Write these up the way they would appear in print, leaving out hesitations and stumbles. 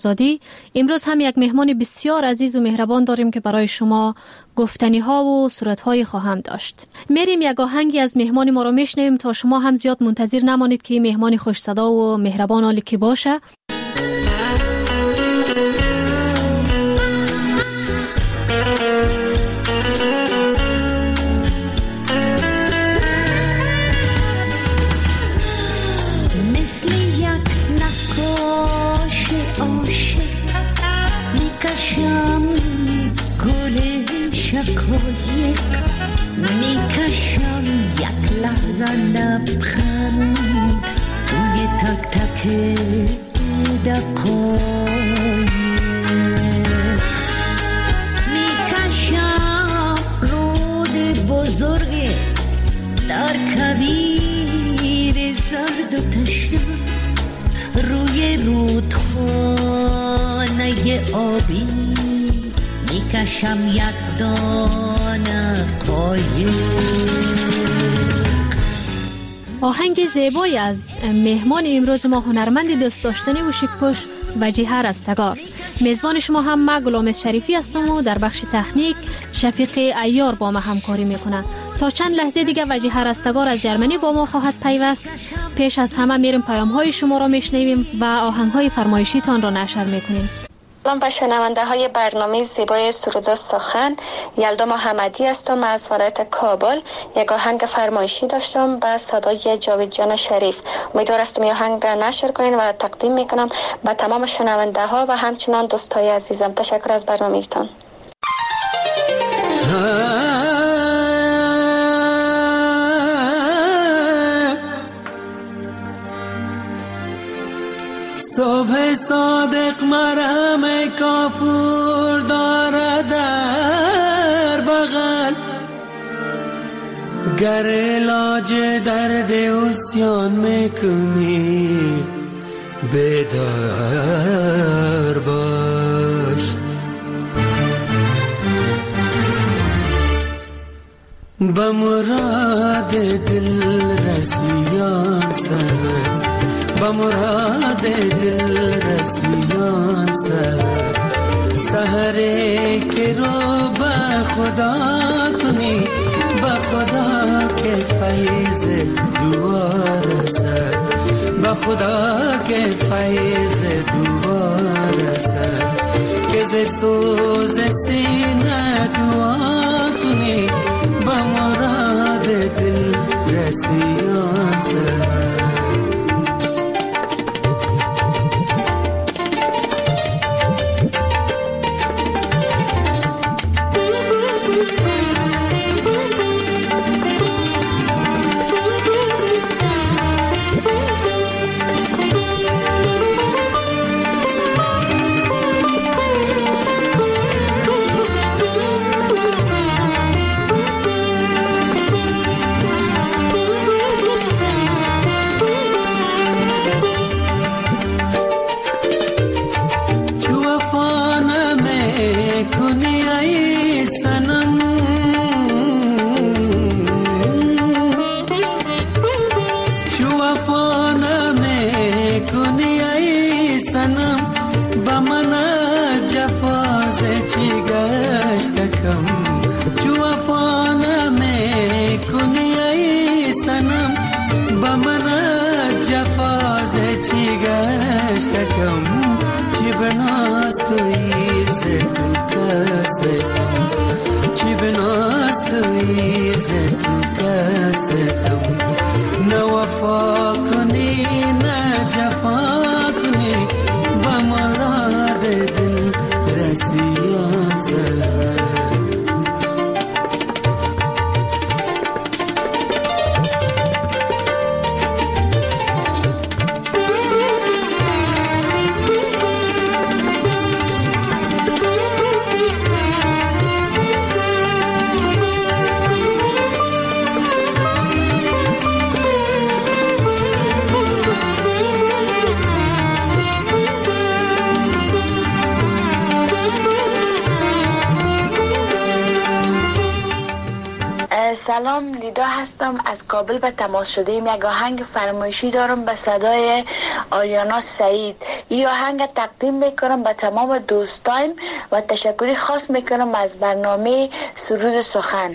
زادی. امروز هم یک مهمان بسیار عزیز و مهربان داریم که برای شما گفتنی ها و صورت های خواهم داشت. میریم یک آهنگی از مهمان ما رو میشنویم تا شما هم زیاد منتظر نمانید که مهمان خوش صدا و مهربان حالی که باشه. میکشم یک لحظه لبخند روی تک تک دقایق، میکشم رود بزرگ در کویر زرد و تشنه روی رودخانه آبی، میکشم یک دانه قایق. آهنگ زیبایی از مهمان امروز ما هنرمند دوست داشتنی و شیک‌پوش وجیه رستگار. میزبان شما هم من غلام شریفی هستم و در بخش تکنیک شفیق عیار با ما همکاری میکنه. تا چند لحظه دیگه وجیه رستگار از جرمنی با ما خواهد پیوست. پیش از همه میریم پیام های شما را میشنویم و آهنگ های فرمایشی تان را نشر میکنیم. سلام به شنونده های برنامه زیبای سرود و سخن. یلدا محمدی هستم از ولایت کابل. یک آهنگ فرمایشی داشتم به صدای جاوید جان شریف. امیدوار هستم این آهنگ نشر کنین و تقدیم میکنم به تمام شنونده ها و همچنان دوستای عزیزم. تشکر از برنامه‌تان. صبح صادق مرهم کافور داره در بغل، گر علاج درد عصیان میکنی بیدار باش. به مراد دل رسیان سر، به مراد دل رسیان سر، سحره که رو به خدا کنی، به خدا که فیض دوار سر، به خدا که فیض دوار سر، که ز سوز سینه دعا کنی، به مراد دل رسیان سر. سلام، لیدا هستم از کابل به تماس شده ایم. یک آهنگ فرمایشی دارم به صدای آریانا سعید. این آهنگ تقدیم میکنم به تمام دوستایم و تشکری خاص میکنم از برنامه سرود سخن.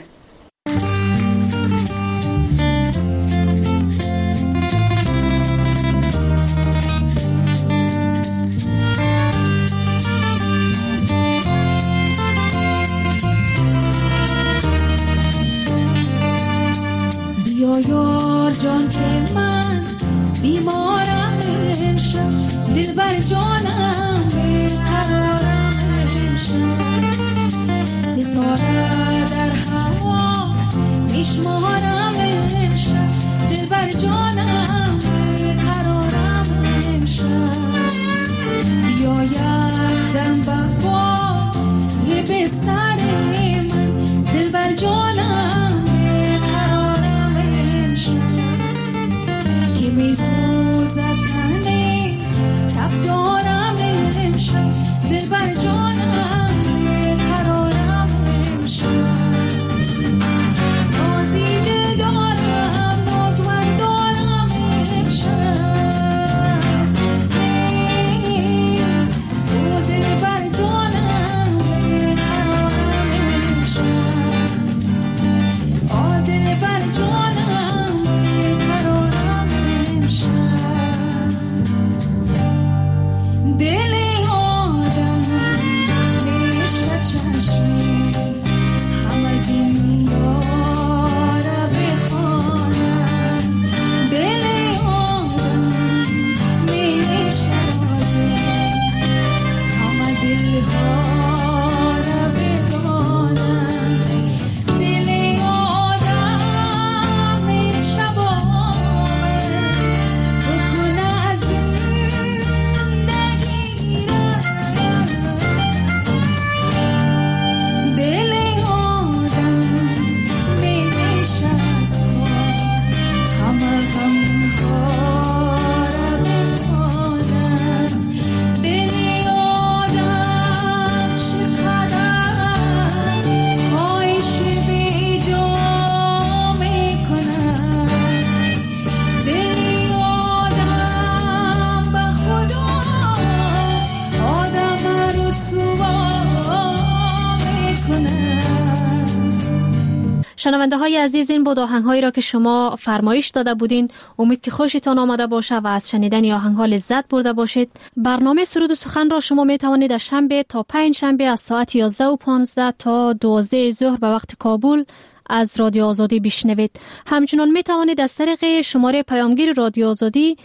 یا یار جان که من بیمارم امشب، دلبر جانم بیقرارم امشب، ستاره در هوا میشمارم امشب، دلبر جانم بیقرارم امشب، یا یک دم بقا یه بستر من، دلبر جانم میسوزد تنه تب دارم امشب، دلبر جانم قرارم امشب، نازی دل دارم نازور دارم امشب، تو دلبر جانم قرارم امشب، دلبر جانم قرارم دل آدم میشه چشمی همه دنیا را بخوانم، دل آدم میشه رازی همه دلها را بدانم، دل آدم میشه باور بکنه از شنونده های عزیز، این بود آهنگ هایی را که شما فرمایش داده بودین. امید که خوشتان آمده باشه و از شنیدن آهنگ ها لذت برده باشید. برنامه سرود و سخن را شما می توانید از شنبه تا پنج شنبه از ساعت 11:15 تا 12 ظهر به وقت کابل از رادیو آزادی بشنوید. همچنان می توانید از طریق شماره پیامگیر رادیو آزادی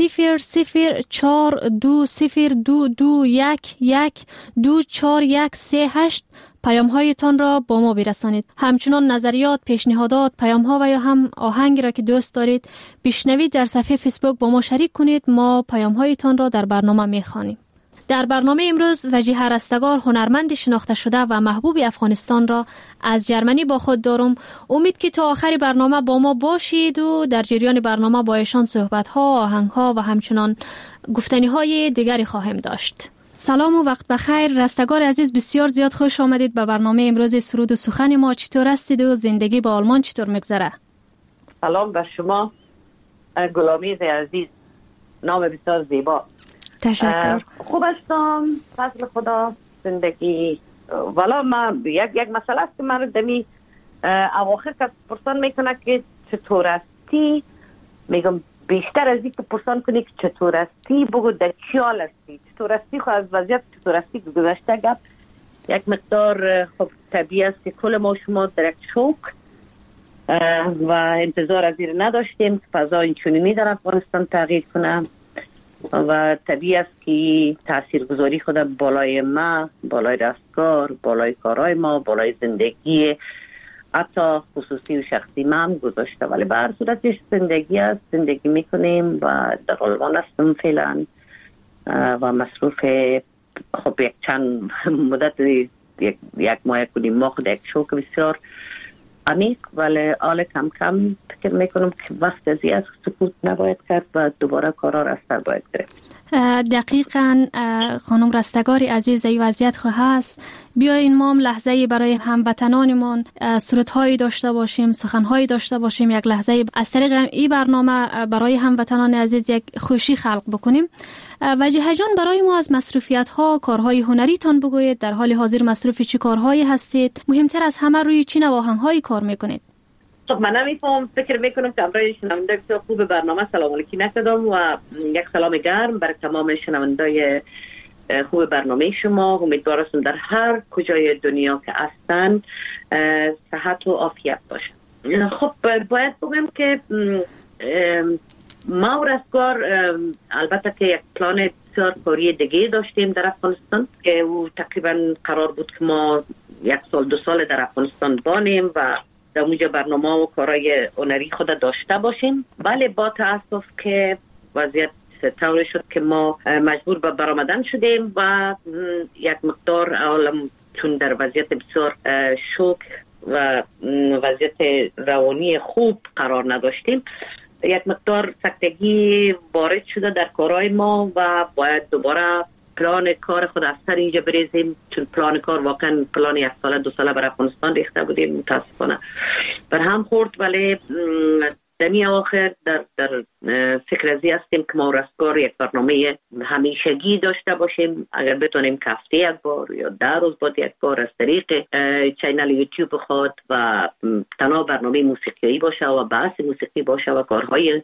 00422211241138 پیام هایتان را با ما برسانید. همچنان نظریات، پیشنهادات، پیام ها و یا هم آهنگی را که دوست دارید بشنوید در صفحه فیسبوک با ما شریک کنید. ما پیام هایتان را در برنامه میخوانیم. در برنامه امروز وجیه رستگار، هنرمند شناخته شده و محبوب افغانستان را از جرمنی با خود دارم. امید که تا آخر برنامه با ما باشید و در جریان برنامه با ایشان صحبت ها، آهنگ ها و همچنان گفتنی های دیگری خواهیم داشت. سلام و وقت بخیر. رستگار عزیز، بسیار زیاد خوش آمدید به برنامه امروز سرود و سخن ما. چطور هستید و زندگی با آلمان چطور میگذره؟ سلام به شما گلامیز عزیز، نام بسیار زیبا. تشکر. خوب هستم، فضل خدا، زندگی. والا ما یک مسئله است که من دمی اواخر که پرسان میکنه که چطور هستی، میگم بیشتر از این که پرسان کنی که چطور هستی بگو در چی حال هستی. چطور هستی خب از وضعیت چطور هستی گذشته گپ یک مقدار خب طبیعی است که کل ما شما در یک شوک و انتظار از این نداشتیم که فضا اینچنینی در افغانستان تغییر کنه و طبیعی است که تاثیرگذاری خود بالای ما، بالای دستگار، بالای کارهای ما، بالای زندگی حتی خصوصی و شخصی ما هم گذاشته. ولی به هر صورتش زندگی است، زندگی میکنیم و در آلمان هستم فعلا و مصروف خب یک چند مدت یک ماه کنیم ما خود یک شوک بسیار عمیق، ولی حال کم فکر میکنم که وقت ازی از سکوت نباید کرد و دوباره کارا را از سر باید گرفت. دقیقاً خانم رستگار عزیز، این وضعیت خو هست. بیاین ما هم لحظه‌ای برای هموطنانمون صورت‌هایی داشته باشیم، سخن‌هایی داشته باشیم، یک لحظه از طریق این برنامه برای هموطنان عزیز یک خوشی خلق بکنیم. وجیه جان، برای ما از مصروفیت‌ها، کارهای هنریتان بگویید. در حال حاضر مصروف چه کارهایی هستید؟ مهمتر از همه روی چه نواهن‌هایی کار میکنید؟ خب من نمیفهم، فکر میکنم که امروز شنونده بسیار خوب برنامه سلام علیکی نکردم و یک سلام گرم برای تمام شنوندای خوب برنامه شما. امیدوارم در هر کجای دنیا که هستن صحت و عافیت باشه. خب باید بگم که ما و رستگار البته که یک پلان بسیار کاری دیگه داشتیم در افغانستان که او تقریبا قرار بود که ما 1 سال 2 سال در افغانستان بانیم و در اونجا برنامه و کارهای هنری خود داشته باشیم. ولی با تاسف که وضعیت طوری شد که ما مجبور به برآمدن شدیم و یک مقدار عالم چون در وضعیت بسیار شوک و وضعیت روانی خوب قرار نداشتیم، یک مقدار سکتگی وارد شده در کارهای ما و باید دوباره پلان کار خود از سر اینجا بریزیم، چون پلان کار واقعا پلان 1 ساله 2 ساله بر افغانستان ریخته بودیم. متاسفانه بر هم خورد، ولی دمی آخر در فکر ازی هستیم که ما رستگار یک برنامه همیشگی داشته باشیم. اگر بتونیم که هفته 1 بار یا 10 روز بعد 1 بار از طریق چینل یوتیوب خود و تنها برنامه موسیقی باشه و بحث موسیقی باشه و کارهای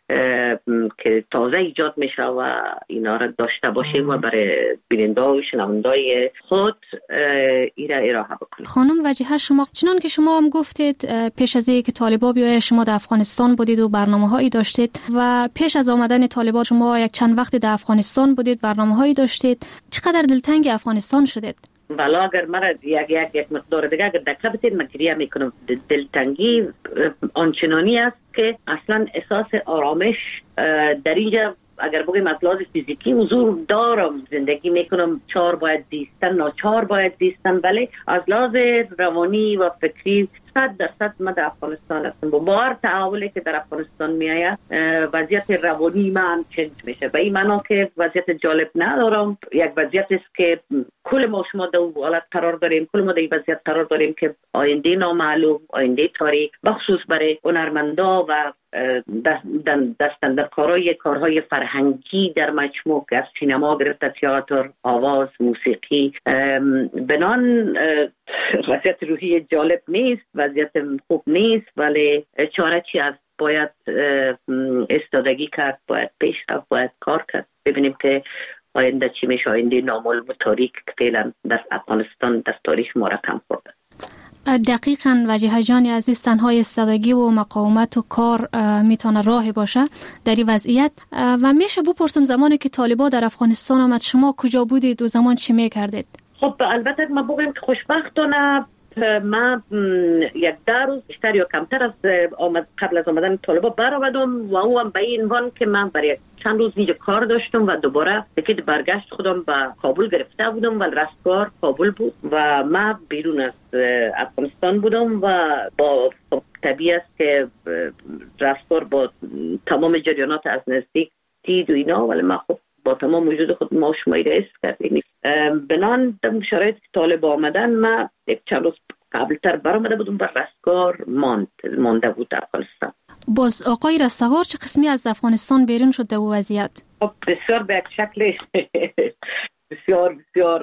که تازه ایجاد میشه و اینا را داشته باشیم و برای بیننده و شنوندای خود ایرا ارائه بکنیم. خانم وجیه، شما چنان که شما هم گفتید پیش از اینکه طالبان بیاید شما در افغانستان بودید و برنامه‌هایی داشتید و پیش از آمدن طالبان شما یک چند وقت در افغانستان بودید، برنامه‌هایی داشتید. چقدر دلتنگ افغانستان شدید؟ والا اگر مرا یک مقدار دیگه اگر دقیق بتید من گریه میکنم. دلتنگی آنچنانی است که اصلا احساس آرامش در اینجا اگر بگیم از لحاظ فیزیکی حضور دارم، زندگی میکنم، 4 باید زیستن، ناچار باید زیستن، ولی از لحاظ روانی و فکری 100% من در افغانستان هستم. با بار تحولی که در افغانستان میآید وضعیت روانی من چنج میشه. به این معنا که وضعیت جالب ندارم، یک وضعیت است که کل ما شما در حالت قرار داریم، کل ما در این وضعیت قرار داریم که آینده نامعلوم، آینده تاریک، بخصوص برای هنرمندا و دستن در کارهای فرهنگی در مجموع که از سینما گرفته تئاتر، آواز، موسیقی، بنان وضعیت روحی جالب نیست، وضعیت خوب نیست، ولی چاره چی است؟ باید استادگی کرد، باید پیش رفت، باید کار کرد. ببینیم که آینده چی میشه، آینده نامعلوم و تاریک که فعلا در افغانستان در تاریخ ما رقم خورده. دقیقاً وجیه جان عزیز، تنها استادگی و مقاومت و کار میتونه راه باشه در این وضعیت. و میشه بپرسم زمانی که طالبان در افغانستان آمد شما کجا بودید و زمان چی میکردید؟ خب البته ما بگویم که خوشبختانه ما 1-10 روز بیشتر یا کمتر از قبل از آمدن طالبان برآمدم و او هم به این عنوان که من برای چند روز اینجا کار داشتم و دوباره تکید برگشت خودم به کابل گرفته بودم و رستگار کابل بود و من بیرون از افغانستان بودم و با طبیعی است که رستگار با تمام جریانات از نزدیک دید و اینا، ولی من خب با تمام وجود خود ما شمایی رئیس کردیم. بنان در شرایط که طالب آمدن ما 1-2 روز قبلتر برآمده بودم و رستگار مانده بود در افغانستان. باز آقای رستگار چه قسمی از افغانستان بیرون شد در وضعیت؟ بسیار به یک شکل بسیار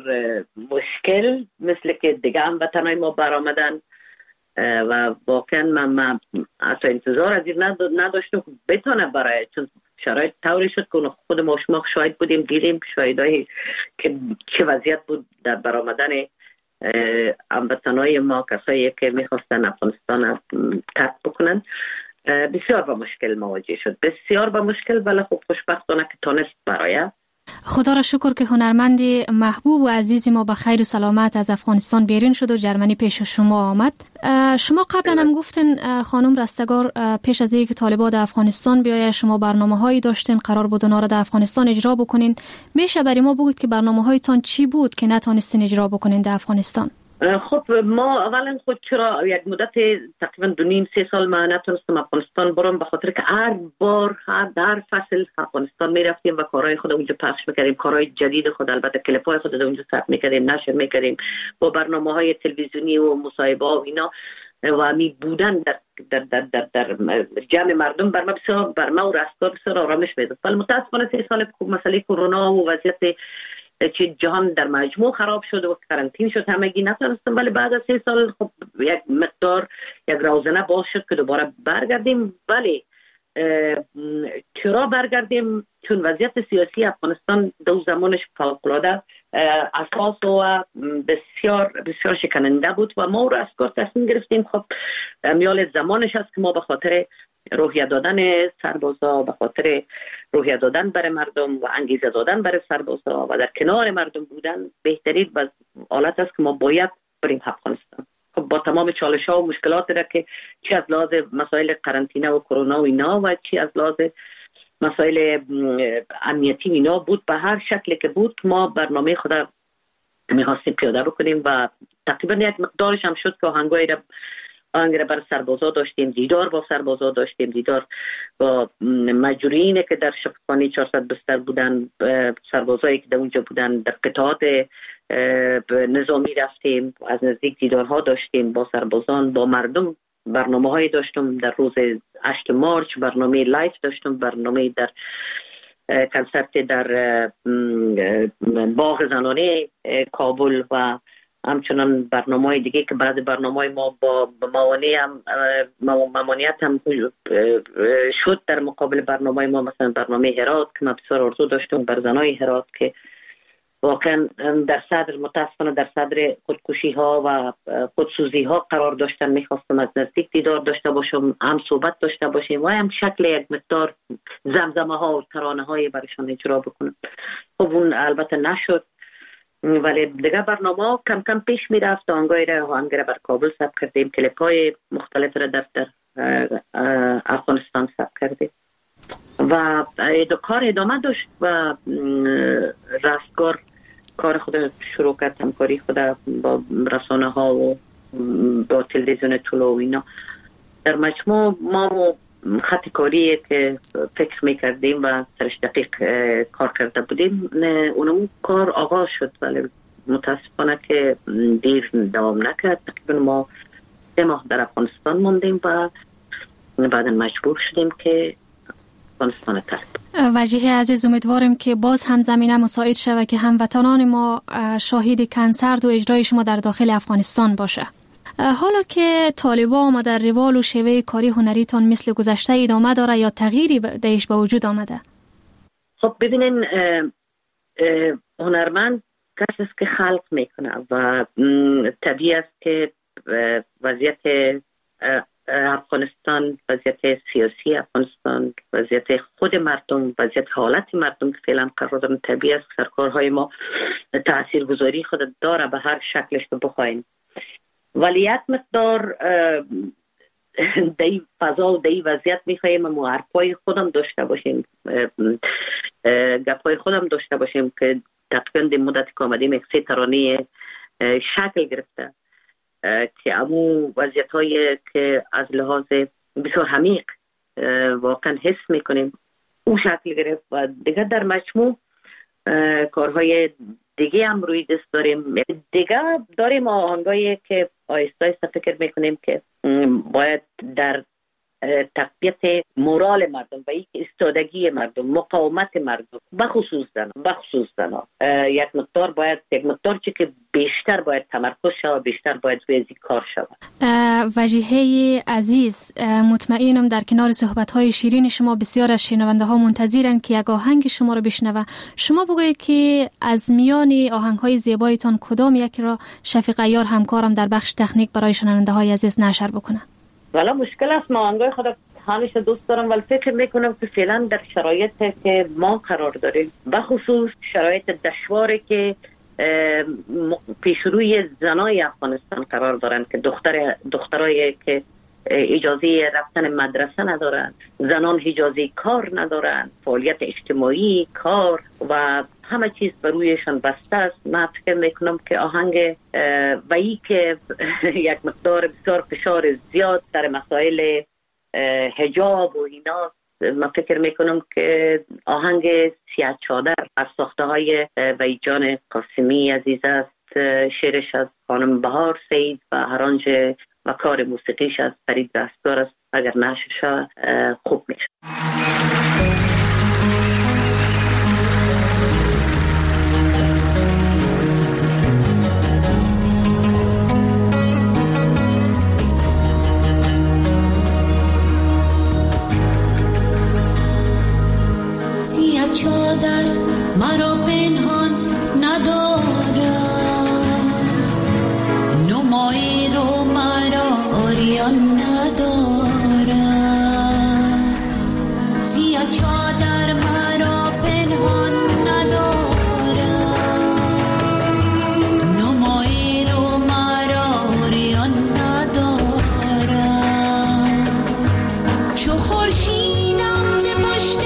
مشکل، مثل که دیگه هم وطنهای ما برآمدن و واقعا من اصلا انتظار از این نداشتم بتونه برای، چون شرایط طوری شد که خود ما شما شاهد بودیم، دیدیم شاهدایی که چه وضعیت بود در برآمدن هموطنای ما، کسایی که میخواستن افغانستان ترک بکنن. بسیار با مشکل مواجه شد، بسیار با مشکل، ولی خب خوشبختانه که تونست برای. خدا را شکر که هنرمند محبوب و عزیز ما به خیر و سلامت از افغانستان بیرون شد و جرمنی پیش شما آمد. شما قبلا هم گفتین خانم رستگار پیش از اینکه طالبان در افغانستان بیاید شما برنامه‌هایی داشتین، قرار بود اونا را در افغانستان اجرا بکنین. میشه برای ما بگید که برنامه‌هایتان چی بود که نتونستین اجرا بکنین در افغانستان؟ خب ما اولا خود چرا یک مدت تقریبا 2.5-3 سال ما نتونستم افغانستان برم، به خاطر که هر بار در فصل افغانستان میرفتیم و کارهای خود اونجا پخش میکردیم، کارهای جدید خود، البته کلیپ‌های خود اونجا ثبت میکردیم، نشر میکردیم با برنامه‌های تلویزیونی و مصاحبه و اینا و می بودن در جمع مردم بر ما بسیار، بر ما و رستگار بسیار آرامش میداد. ولی متاسفانه 3 سال مسئله کرونا و وضعیت که جهان در مجموع خراب شد و کرانتین شد همگی نتونستم، ولی بعد از 3 سال خب یک مقدار یک روزنه باز شد که دوباره برگردیم. ولی چرا برگردیم؟ چون وضعیت سیاسی افغانستان دو زمانش فوق‌العاده اساس و بسیار بسیار شکننده بود و ما را اسکار تصمیم گرفتیم خب میال زمانش است که ما به خاطر روحیه دادن سربازا، به خاطر روحیه دادن برای مردم و انگیزه دادن برای سربازا و در کنار مردم بودن بهترین حالت است که ما باید بریم افغانستان. خب با تمام چالش ها و مشکلات را که چی از لحاظ مسائل قرنطینه و کرونا و اینا و چی از لحاظ مسائل امنیتی اینا بود، به هر شکلی که بود ما برنامه خود می‌خواستیم پیاده بکنیم و تقریبا یک مقدارش هم شد که آهنگای را بر سربازا داشتیم، دیدار با سربازا داشتیم، دیدار با مجروحینی که در شفاخانه 400 بستر بودن، سربازایی که در اونجا بودن، در قطعات نظامی رفتیم، از نزدیک دیدارها داشتیم با سربازان، با مردم. برنامه هایی داشتم در روز 8 مارچ، برنامه لایف داشتم، برنامه در کنسرت در باغ زنانه کابل و همچنان برنامه‌های دیگه که بعد برنامه‌های ما با ممانعت هم شد در مقابل برنامه‌های ما، مثلا برنامه هرات که من بسیار آرزو داشتم بر زنای هرات که واقعا در صدر متاسفانه در صدر خودکشی ها و خودسوزی ها قرار داشتن. میخواستم از نزدیک دیدار داشته باشم، هم صحبت داشته باشیم و هم شکل یک مقدار زمزمه ها و ترانه های برشان اجرا بکنم. خب اون البته نشد، ولی دیگه برنامه کم کم پیش می رفت. آهنگای را بر کابل ثبت کردیم، کلیپ های مختلف را در افغانستان ثبت کردیم و کار ادامه داشت و رستگار کار خود شروع کرد، همکاری خود با رسانه ها و با تلویزیون طلوع و اینا. در مجموع ما خط کاری که فکر میکردیم و سرش دقیق کار کرده بودیم اونم کار آغاز شد، ولی متاسفانه که دیر دوام نکرد. تقریبا ما 3 ماه در افغانستان موندیم و بعد مجبور شدیم که افغانستان ترک. وجیه عزیز، امیدواریم که باز هم زمینه مساعد شود که هموطنان ما شاهد کنسرت و اجرای شما در داخل افغانستان باشه. حالا که طالبا ما در روال و شیوه کاری هنریتان مثل گذشته ادامه داره یا تغییری درش به وجود آمده؟ خب ببینین، هنرمند کسی است که خلق میکنه و طبیعی است که وضعیت افغانستان، وضعیت سیاسی افغانستان، وضعیت خود مردم، وضعیت حالت مردم که فعلا قرار دارن، طبیعی است سرکارهای ما تاثیرگذاری خود داره به هر شکلش که بخواین. ولی یک مقدار دی فضا و دی وضعیت میخواییم ما حرفای خودم داشته باشیم، گپای خودم داشته باشیم که تقریبا دی مدت که آمدیم 3 ترانه شکل گرفته که امو وضعیت هایی که از لحاظ بسیار عمیق واقعا حس میکنیم او شکل گرفت و دیگه در مجموع کارهای دیگه هم روی دست داریم. دیگه داریم آهنگایی که آیسته آیسته فکر میکنیم که باید در تقویت مورال مردم و ایستادگی مردم، مقاومت مردم، بخصوص زنان یک مقدار چی که بیشتر باید تمرکز شود، بیشتر باید روی کار شود. وجیه عزیز، مطمئنم در کنار صحبت‌های شیرین شما بسیار از شنونده ها منتظرن که یک آهنگ شما رو بشنوه. شما بگویید که از میان آهنگ‌های زیبایتان کدام یک را شفیق عیار همکارم در بخش تکنیک برای شنونده های عزیز نشر بکنه؟ والا مشکل است، ما آهنگای خود همیشه دوست دارم ولی فکر میکنم که فعلا در شرایطی که ما قرار داریم، بخصوص شرایط دشواری که پیش روی زنای افغانستان قرار دارن که دخترایی که اجازه رفتن مدرسه ندارن، زنان اجازه کار ندارن، فعالیت اجتماعی، کار و همه چیز بر رویشان بسته است. من فکر میکنم که آهنگ وی که یک مقدار بسیار فشار زیاد در مسائل حجاب و اینا، من فکر میکنم که آهنگ سیاه چادر از ساخته های وی جان قاسمی عزیز است. شعرش از خانم بهار سید و آرانج و کار موسیقیش از فرید رستگار است. اگر نشرش خوب میشه. سیاه چادر مرا پنهان ندارد، نمایی رو مرا عریان ندارد. سیاه چادر مرا پنهان ندارد، نمایی رو مرا عریان ندارد. چو خورشیدم ز پشت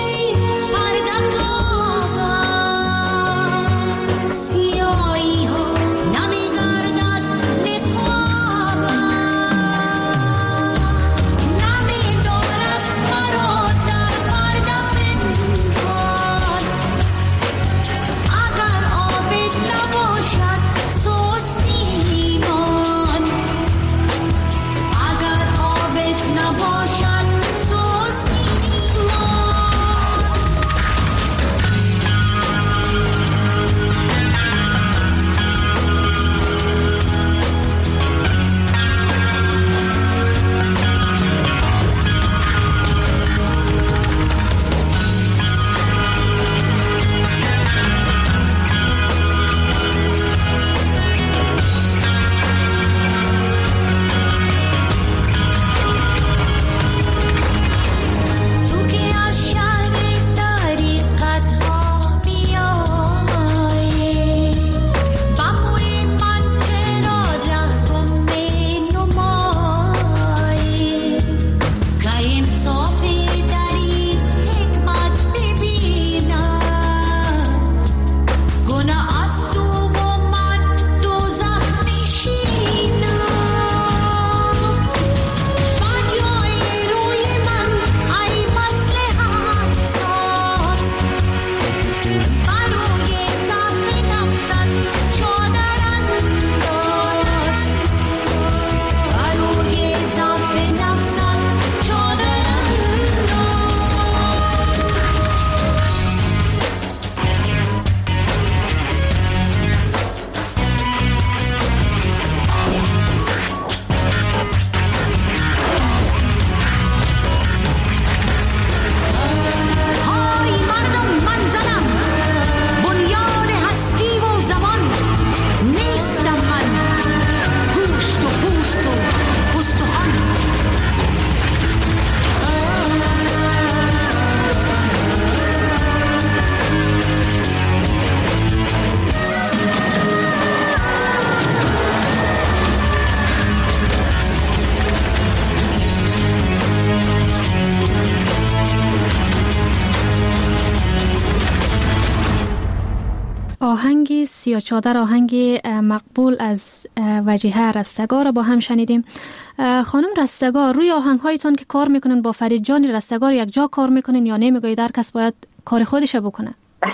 آهنگ سیاه چادر آهنگ مقبول از وجیحه رستگار با هم شنیدیم. خانم رستگار، روی آهنگ هایتان که کار میکنن با فرید جان رستگار یک جا کار میکنن یا نمیگوید هر کس باید کار خودش بکنه؟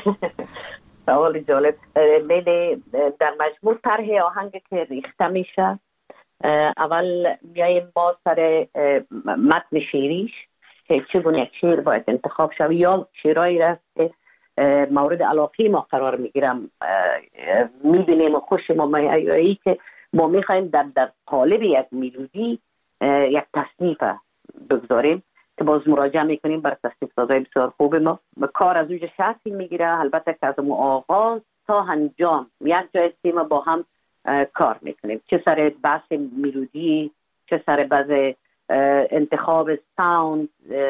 سوال جالب. در مجموع طرح آهنگ که ریخته میشه، اول میاییم با سر متن شعریش که چگونه یک شعر باید انتخاب شد یا شعرهایی راست که مورد علاقه ما قرار میگیرم میبینیم و خوش ما میایی که ما میخوایم در قالب یک میلودی یک تصنیف بگذاریم که باز مراجعه میکنیم بر تصنیف سازای بسیار خوب ما. کار از اوج شخصی میگیره، البته که از آغاز تا انجام یک جای ما با هم کار میکنیم، چه سر بحث میلودی، چه سر بحث انتخاب ساوند،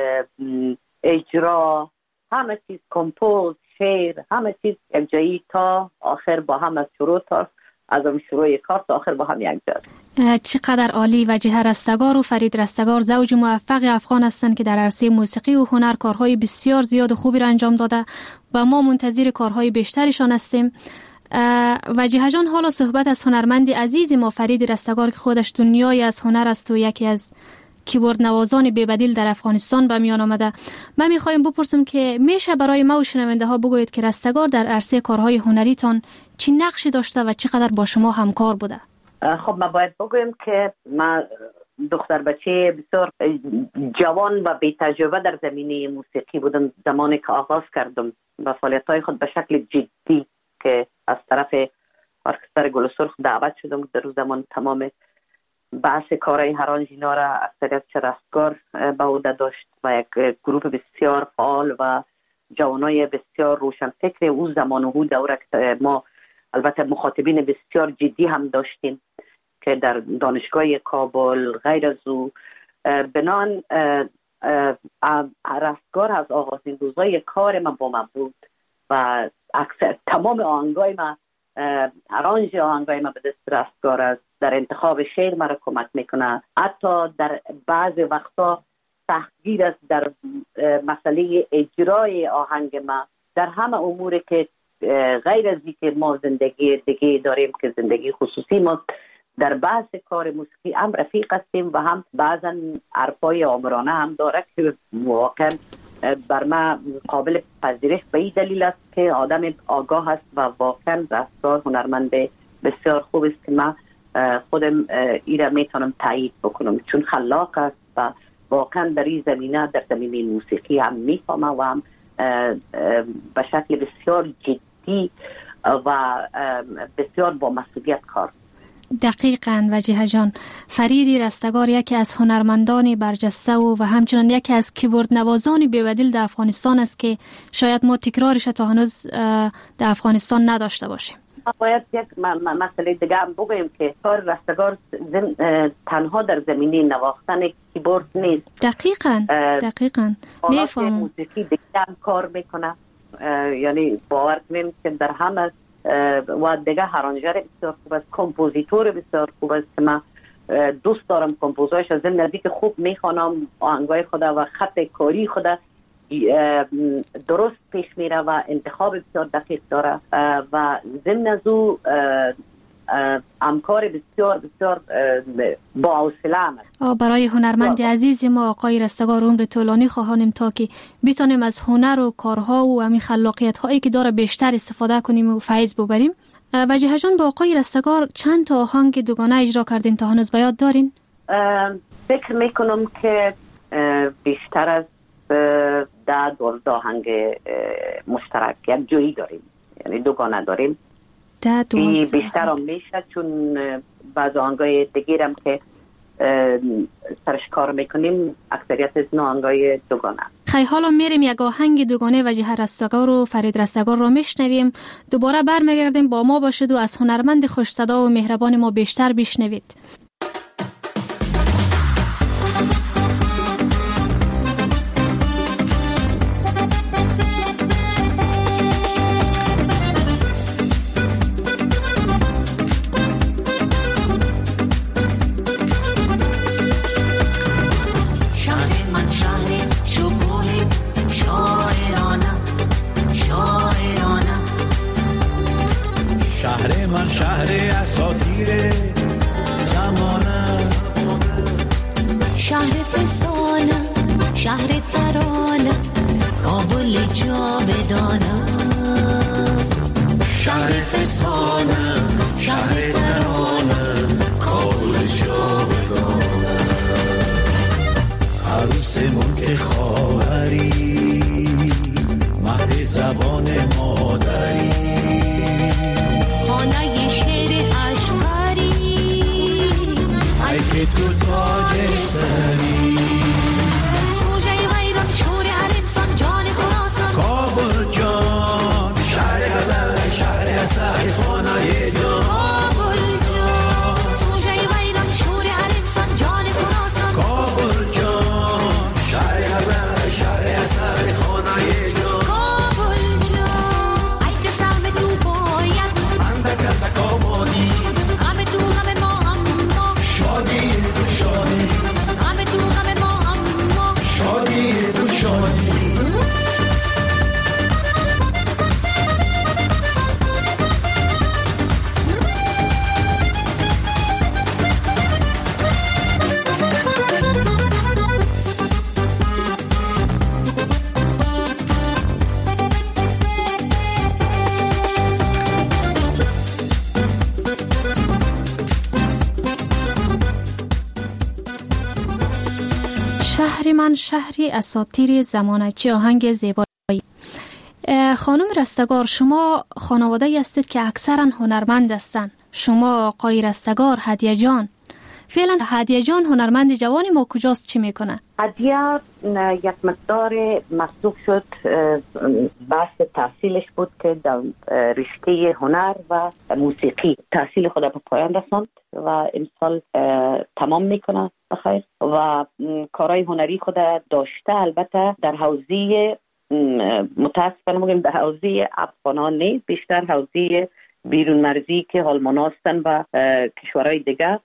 اجرا، همه چیز، کمپوز، شعر، همه چیز یک جایی تا آخر با هم از شروع تا از اون شروع کار تا آخر با هم یک جا. چقدر عالی. وجیه رستگار و فرید رستگار زوج موفق افغان هستند که در عرصه موسیقی و هنر کارهای بسیار زیاد و خوبی را انجام داده و ما منتظر کارهای بیشترشان هستیم. وجیه جان، حالا صحبت از هنرمند عزیز ما فرید رستگار که خودش دنیای از هنر است و یکی از کیبورد نوازان بی‌بدیل در افغانستان به میان آمده. من میخوایم بپرسم که میشه برای ما و شنونده ها بگویید که رستگار در عرصه کارهای هنریتان چی نقشی داشته و چقدر با شما همکار بوده؟ خب ما باید بگویم که ما دختر بچه بسیار جوان و بی تجربه در زمینه موسیقی بودم زمانی که آغاز کردم و فعالیت‌های خود به شکل جدی که از طرف ارکستر گل سرخ دعوت شدم. در روز زمان تمام بحث کارهای هرانج اینا را اکثریت رستگار به عهده داشت و یک گروه بسیار فعال و جوانای بسیار روشنفکر او زمان و او دوره که ما البته مخاطبین بسیار جدی هم داشتیم که در دانشگاه کابل غیر از او بنان رستگار از آغازین روزای کار ما با من بود و اکثر تمام آهنگای ما ارانج آهنگای ما به دست رستگار است. در انتخاب شعر مرا کمک میکنه، حتی در بعض وقتا تحقیر است در مسئله اجرای آهنگ ما، در همه اموری که غیر از اینکه ما زندگی دیگه داریم که زندگی خصوصی ما، در بحث کار موسیقی هم رفیق هستیم و هم بعضا حرفای آمرانه هم داره که واقعا بر من قابل پذیرش به این دلیل است که آدم آگاه است و واقعا رستگار هنرمند بسیار خوب است که من خودم این را میتونم تایید بکنم، چون خلاق است و واقعا در این زمینه در زمینه موسیقی هم میفهمه و هم به شکل بسیار جدی و بسیار با مسئولیت کار. دقیقاً وجیه جان، فرید رستگار یکی از هنرمندان برجسته و همچنان یکی از کیبورد نوازان بی‌بدیل در افغانستان است که شاید ما تکرارش تا هنوز در افغانستان نداشته باشیم. باید یک مسئله دیگه هم بگویم که کار رستگار تنها در زمینه نواختن کیبورد نیست. دقیقاً میفهمم. موسیقی دیگه هم کار میکنه، یعنی باور کنیم که در همه و دیگه هرانجر بسیار خوب است، کمپوزیتور بسیار خوب است که من دوست دارم کمپوزایش از زندگی که خوب میخوانم آهنگای خدا و خط کاری خدا درست پیش میره و انتخاب بسیار دقیق داره و ضمن از او همکار بسیار بسیار با حوصله است. برای هنرمند عزیز ما آقای رستگار عمر طولانی خواهانیم تا که بتونیم از هنر و کارها و همین خلاقیت هایی که داره بیشتر استفاده کنیم و فیض ببریم. وجیه جان، با آقای رستگار چند تا آهنگ دوگانه اجرا کردین تا هنوز به یاد دارین؟ فکر میکنم که بیشتر از 10-12 آهنگ مشترک یک جایی داریم، یعنی دوگانه داریم. بیشتر هم میشه چون بعض آهنگای دیگرم که سرش کار میکنیم اکثریت از آهنگای دوگانه. خیلی حالا میریم یک آهنگ دوگانه وجیه رستگار و فرید رستگار رو میشنویم. دوباره برمیگردیم، با ما باشید و از هنرمند خوش صدا و مهربان ما بیشتر بشنوید. شهر اساطیر زمانه، شهر فسانه، شهر ترانه، کابل جاودانه. شهر فسانه، شهر ترانه، کابل جاودانه. عروس ملک خاوری، مهد زبان مادری، خانه شعر اشقری، ای که تو تاج سری. سوژه غیرت شور هر انسان، جان خراسان، کابل جان، شهر غزل، شهر اصل، خانه جان. شهر من شهری اساطیر زمانچی آهنگ زیبایی. خانم رستگار، شما خانواده هستید که اکثرا هنرمند هستند. شما آقای رستگار، هدیه جان، فعلا هدیه جان هنرمند جوانی ما کجاست، چی میکنه؟ هدیه یک مقدار مصروف شد، بحث تحصیلش بود که در رشته هنر و موسیقی تحصیل خود به پایان رساند و امسال تمام میکنه بخیر و کارهای هنری خود داشته. البته در حوزه متاسفانه میگم در حوزه افغانان نیست، بیشتر حوزه بیرون مرزی که حال مناستن و کشورهای دیگه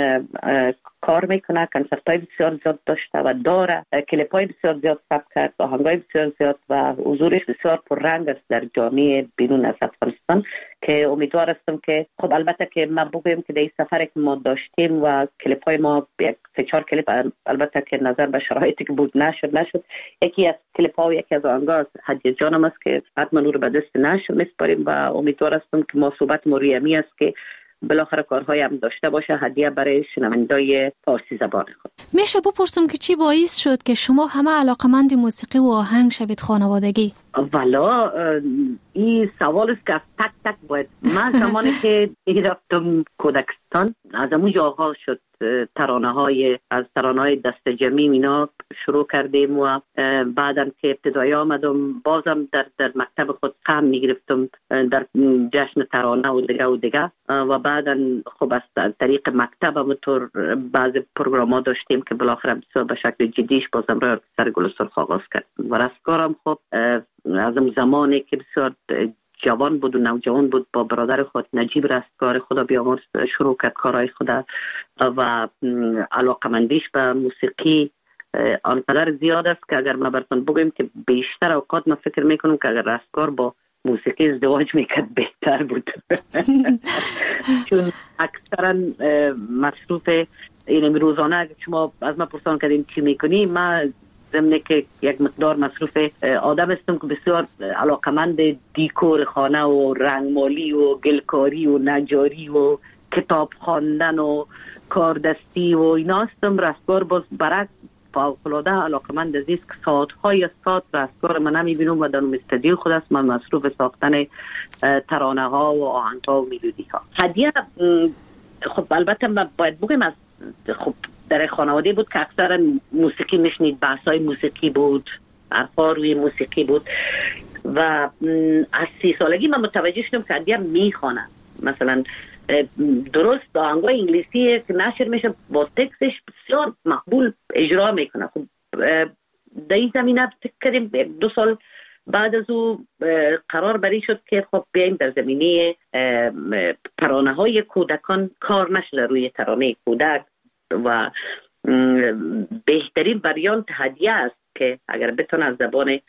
کار میکنه. کنسرت های بسیار زیاد داشته و داره، کلیپ های بسیار زیاد ثبت کرد، آهنگ های بسیار زیاد و حضورش بسیار پررنگ است در جامعه بیرون از افغانستان که امیدوار هستم که خب البته که من بگویم که در این سفری که ما داشتیم و کلیپ های ما 3-4 کلیپ البته که نظر به شرایطی که بود نشد. یکی از کلیپ ها و یکی از آهنگا هدیه جانم است که حتما رو به دست نشر میسپاریم و امیدوار هستم که ما صحبت روی است که بالاخره کارهای هم داشته باشه هدیه برای شنوندای فارسی زبان خود. میشه بپرسم که چی باعث شد که شما همه علاقمند موسیقی و آهنگ شوید خانوادگی؟ والا این سوال است که از تک تک باید من زمانی که رفتم کودکستان از اونجا آغاز شد ترانه های دست جمعی اینا شروع کردیم و بعدم که ابتدایی آمدم بازم در مکتب خود قم میگرفتم در جشن ترانه و دیگه و بعدا خب از طریق مکتب همونطور بعض پروگرام ها داشتیم که بالاخره بسیار به شکل جدیش بازم رای ارکستر گل سرخ آغاز کردیم و رستگارم خب از اون زمانی که بسیار جوان بود و نوجوان بود با برادر خود نجیب رستگار خدا بیامرز شروع کرد کارهای خدا و علاقمندیش به موسیقی آنقدر زیاد است که اگر ما براتون بگویم که بیشتر اوقات ما فکر میکنم که اگر رستگار با موسیقی ازدواج میکرد بهتر بود چون اکثرا مصروف این روزانه اگر شما از ما پرسان کردیم چی میکنی، ما ضمن که یک مقدار مصروف آدم هستم که بسیار علاقمند دیکور خانه و رنگمالی و گلکاری و نجاری و کتاب خواندن و کاردستی و اینا هستم. رستگار باز برعکس فوق‌العاده علاقمند است که ساعت‌های ساعت رستگار من نمی‌بینم و در استودیو خود است من مصروف ساختن ترانه ها و آهنگ ها و میلودی ها. هدیه خب البته من باید بگم از خب در خانواده بود که اکثرا موسیقی میشنید، بحثای موسیقی بود، حرفا روی موسیقی بود و از 30 سالگی من متوجه شدم که هدیه میخوانه. مثلا درست آهنگای انگلیسی که نشر میشه با تکستش بسیار مقبول اجرا میکنه. خب در این زمینه فکر کردیم 2 سال بعد از او قرار بری شد که خب بیایم در زمینه ترانه های کودکان کار نشده روی ترانه کودک و بهترین وریانت هدیه است که اگر بتونه از زبان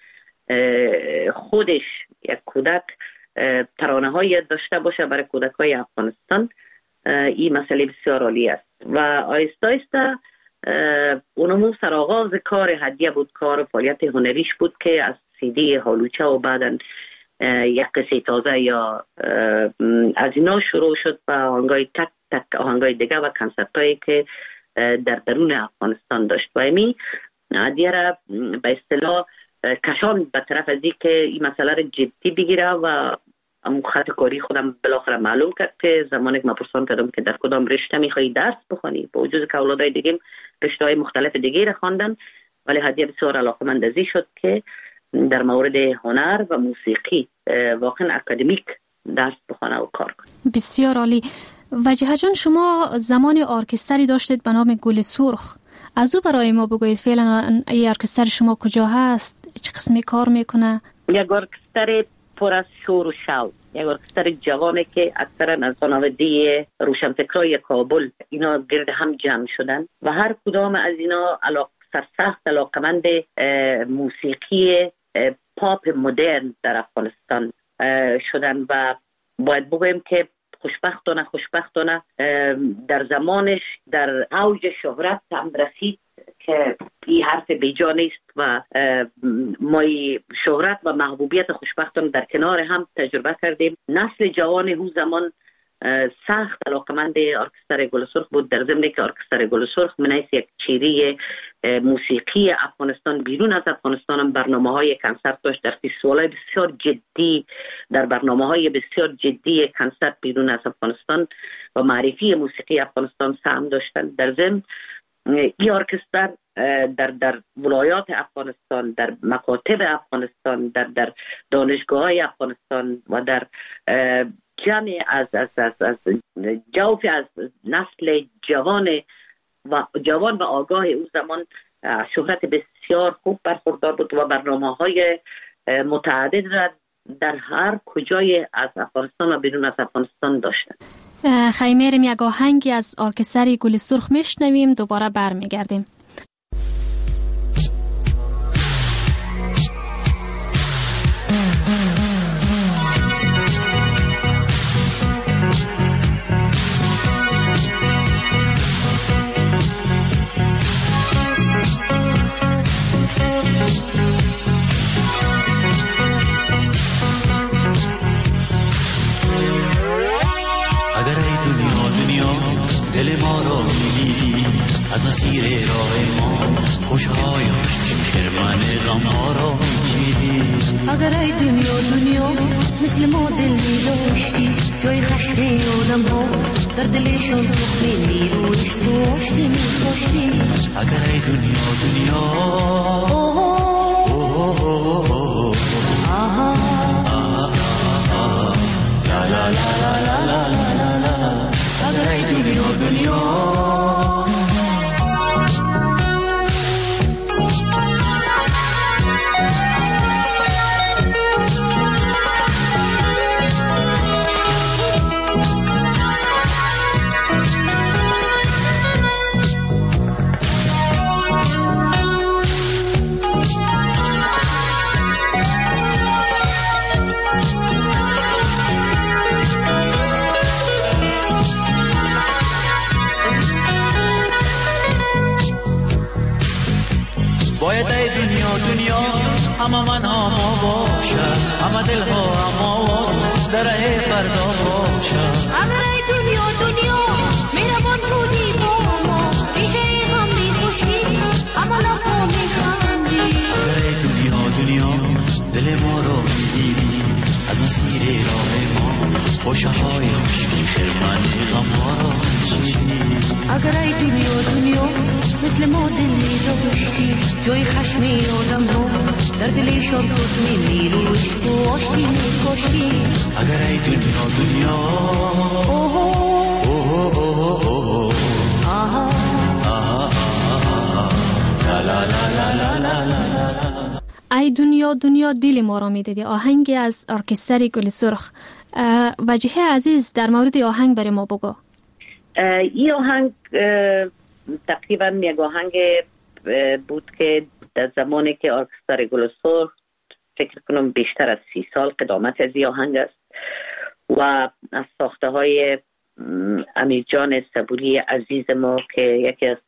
خودش یک کودک ترانه های داشته باشه برای کودک های افغانستان، این مسئله بسیار عالی است و آیسته آیسته اونمون سرآغاز کار هدیه بود، کار فعالیت هنریش بود که از CD هالوچه و بعدن یک قصه تازه یا از اینا شروع شد و آهنگای تک آهنگای دیگه و کنسرت هایی که در درون افغانستان داشت و امی هدیه را به اصطلاح کشان به طرف از این که این مسئله را جدی بگیره و خط کاری خودم بالاخره معلوم کرد که زمانی که من پرسان کردم که در کدام رشته میخوایی درس بخونی، با وجود که اولادای دیگه رشته‌های مختلف دیگه را خواندن، ولی هدیه بسیار علاقه‌مند ازی شد که در مورد هنر و موسیقی واقعا اکادمیک درس بخونه و کار کنه. بسیار عالی. وجیه جان، شما زمان ارکستری داشتید به نام گل سرخ، از او برای ما بگویید فعلا این ارکستر شما کجا هست، چه قسمی کار میکنه؟ یک ارکستر پر از شور و شوق، یک ارکستر جوانه که اکثرا از خانواده روشنفکرای کابل اینا گرد هم جمع شدن و هر کدام از اینا سرسخت علاقمند موسیقی پاپ مدرن در افغانستان شدن و باید بگویم که خوشبختانه در زمانش در اوج شهرت هم رسید که این حرف بیجا نیست و ما شهرت و محبوبیت خوشبختانه در کنار هم تجربه کردیم. نسل جوان او زمان سخت علاقمند ارکستر گل سرخ بود، در ضمن که ارکستر گل سرخ من یک چیری موسیقی افغانستان بیرون از افغانستان هم برنامه‌های کنسرت داشت. در فستیوال‌های بسیار جدی، در برنامه‌های بسیار جدی کنسرت بیرون از افغانستان و معرفی موسیقی افغانستان سهم داشتن. در ضمن این ارکستر در ولایات افغانستان، در مکاتب افغانستان، در دانشگاه‌های افغانستان و در جمع از جوف از نسل جوان و آگاه او زمان شهرت بسیار خوب برخوردار بود و برنامه‌های متعدد را در هر کجای از افغانستان و بیرون از افغانستان داشتند. خیمرم یک آهنگی از ارکستر گل سرخ میشنویم، دوباره برمیگردیم. دل ما را می‌گیری از مسیر راه ما، خوشهای خرمن غم ها را می‌چیدی. اگر ای دنیا مثل ما دل می‌داشتی، جای خشم آدم ها در دلشون تخم نیروش داشتی. اگر ای دنیا لا لا لا لا لا لا لا. اگر ای دنیا باید ای دنیا همه من ما باشد، همه دل ها هم آواز در ای فردا باشد. اگر ای دنیا میرمان شدی با ما، پیشه هم بی خوشی همه لبا میخندی. اگر ای دنیا دل ما را میگیری از مسیر راه ما، خوشه های خوشی خرمن غم ها را میچیدی. اگر ای دنیا مثل ما دل می‌داشتی، جای خشم آدم ها در دلشون تخم نیروش داشتی می‌کاشتی. اگر ای دنیا لا لا لا لا لا لا. ای دنیا دل ما را میدادی، آهنگی از ارکستر گل سرخ. وجیه عزیز در مورد آهنگ برای ما بگو. این آهنگ تقریبا یک آهنگ بود که در زمانی که ارکستر گل سرخ، فکر کنم بیشتر از 30 سال قدامت از این آهنگ است و از ساخته های امیر جان صبوری عزیز ما که یکی از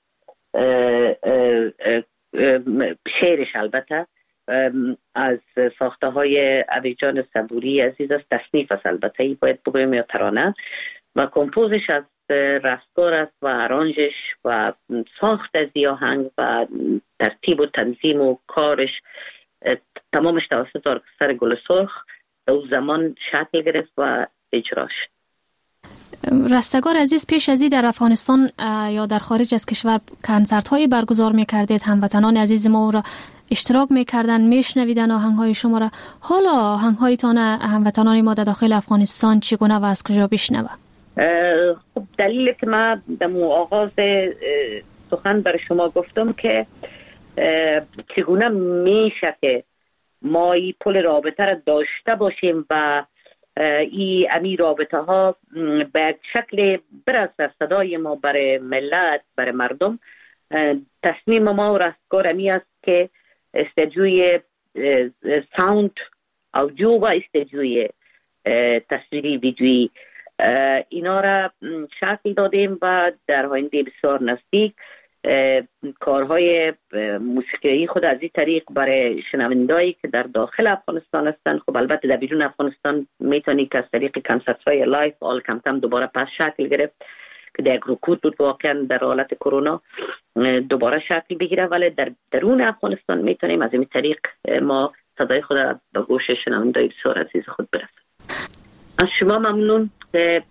شعرش البته از ساخته های امیر جان صبوری عزیز است، تصنیف است البته، ای باید بگویم یا ترانه، و کمپوزش از رستگار است و ارانجش و ساخت از این آهنگ و ترتیب و تنظیم و کارش تمامش توسط ارکستر گل سرخ او زمان شکل گرفت و اجراش. رستگار عزیز، پیش از این در افغانستان یا در خارج از کشور کنسرت های برگزار میکردید، هموطنان عزیز ما را اشتراک میکردن، میشنویدن آهنگ های شما را. حالا آهنگ هایتان هموطنان ما در داخل افغانستان چگونه و از کجا بشنوه؟ خب دلیل که ما در آغاز سخن برای شما گفتم که چگونه میشه که ما این پل رابطه را داشته باشیم و این رابطه ها به شکل برسه صدای ما برای ملت، برای مردم. تصمیم ما و رستگار امی است که استدیوی ساوند آودیو و استدیوی تصویری ویدیویی اینا را شکل دادیم و در آینده بسیار نزدیک کارهای موسیقی خود از این طریق برای شنوندهایی که در داخل افغانستان هستند، خب البته در بیرون افغانستان میتونی که از طریق کنسرت های لایف آل کم کم دوباره پس شکل گرفت، که در یک رکود بود واقعا در حالت کرونا دوباره شکل بگیره، ولی در درون افغانستان میتونیم از این طریق ما صدای خود به گوش شنوندگان بسیار عزیز خود برسونیم. از شما ممنون که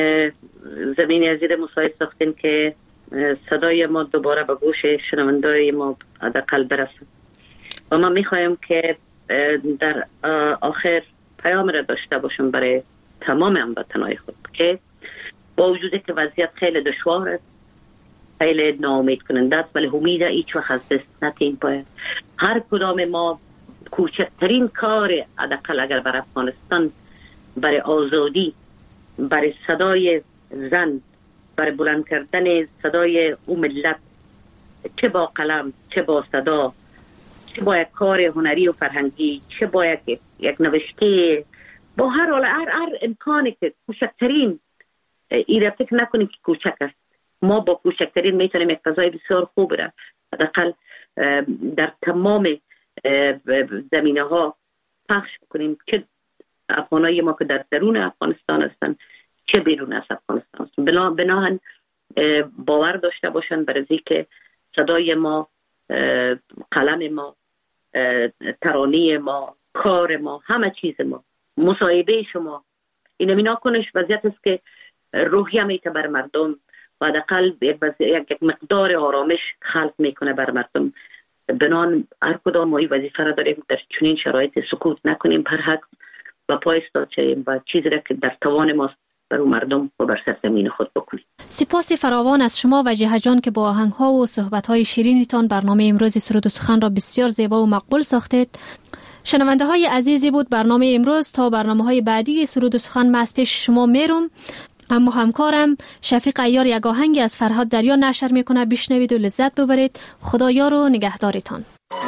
زمین عزیز مساعد ساختین که صدای ما دوباره به گوش شنوندگان ما حداقل برسه. و ما میخوایم که در آخر پیام را داشته باشم برای تمام هموطنان خود که با وجودی که وضعیت خیلی دشوار است، خیلی ناامید کننده است، ولی امید هیچ وقت از دست ندیم. باید هر کدام ما کوچکترین کار حداقل اگر بر افغانستان، برای آزادی، برای صدای زن، برای بلند کردن صدای اون ملت، چه با قلم، چه با صدا، چه با یک کار هنری و فرهنگی، چه با یک نوشته، با هر حال هر امکانی که کوچکترین، این را فکر نکنیم که کوچک است. ما با کوچکترین میتونیم یک فضای بسیار خوب را حداقل در تمام زمینه ها پخش کنیم، چه افغانای ما که در درون افغانستان هستند چه بیرون از افغانستان هستند. بناهن باور داشته باشند بر اینکه که صدای ما، قلم ما، ترانه ما، کار ما، همه چیز ما، مصاحبه شما، این مینا کنش وضعیت است که روحیه میته بر مردم و حداقل یک مقدار آرامش خلق میکنه بر مردم. بنان هر کدام ما این وظیفه را داریم در چنین شرایط سکوت نکنیم، پر حق و پای ایستادیم و چیزی را که در توان ماست بر مردم و بر سرزمین خود بکنیم. سپاس فراوان از شما وجیه جان که با آهنگ‌ها و صحبت‌های شیرینتان برنامه امروز سرود و سخن را بسیار زیبا و مقبول ساختید. شنونده های عزیزی بود برنامه امروز. تا برنامه‌های بعدی سرود و سخن من از پیش شما میرم، اما همکارم شفیق عیار یک آهنگی از فرهاد دریا نشر میکنه، بشنوید و لذت ببرید. خدا یار و نگهدارتان.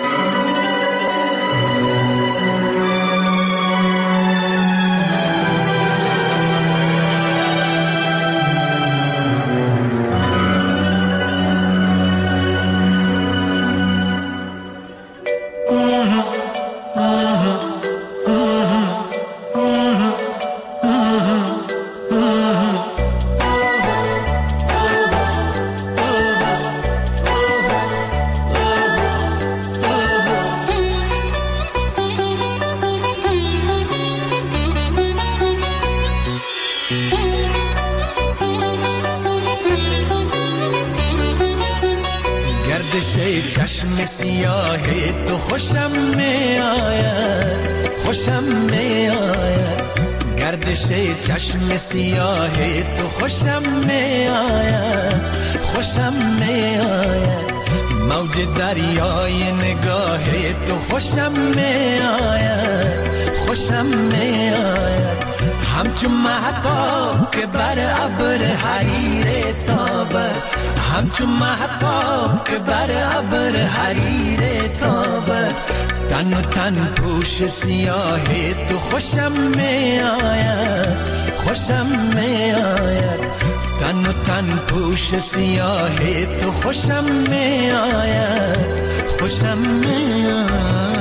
چشم سیاه تو خوشم می آید، خوشم می آید. گردش چشم سیاه تو خوشم می آید، خوشم می آید. موج دریای نگاه تو خوشم می آید، خوشم می آید. همچون مهتاب که بر ابر حریر تابد، همچون مهتاب که بر ابر حریر تابد. تن و تن پوش سیاه تو خوشم می آید، خوشم می آید. تن و تن پوش سیاه تو خوشم می آید، خوشم می آید.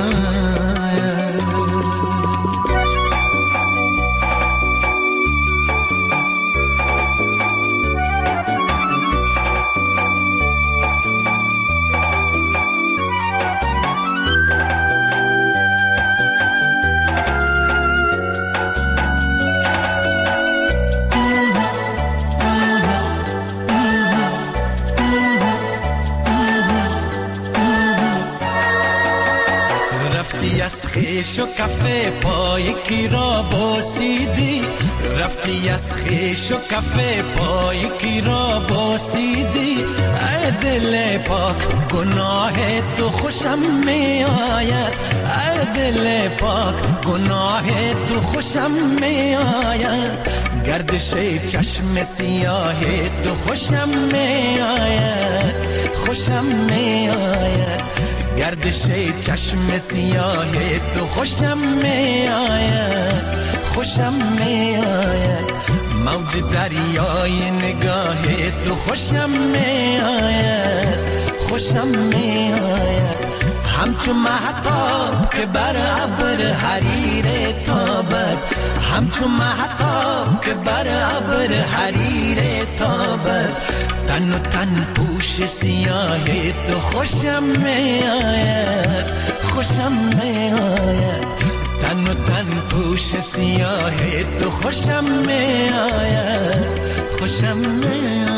از خیش و کفه پای کی را بوسیدی، رفتی از خیش و کفه پای کی را بوسیدی. ای دل پاک گناه تو خوشم می آید، ای دل پاک گناه تو خوشم می آید. گردش چشم سیاه تو خوشم می آید، خوشم می آید. گردش چشم سیاه تو خوشم می آید، خوشم می آید. موج دریای نگاه تو خوشم می آید، خوشم می آید. همچون مهتاب که بر ابر حریر تابد، همچون مهتاب که بر ابر حریر تابد. تن و تن پوش سیاه تو خوشم می آید خوشم می آید تن و تن پوش سیاه تو خوشم می آید خوشم می آید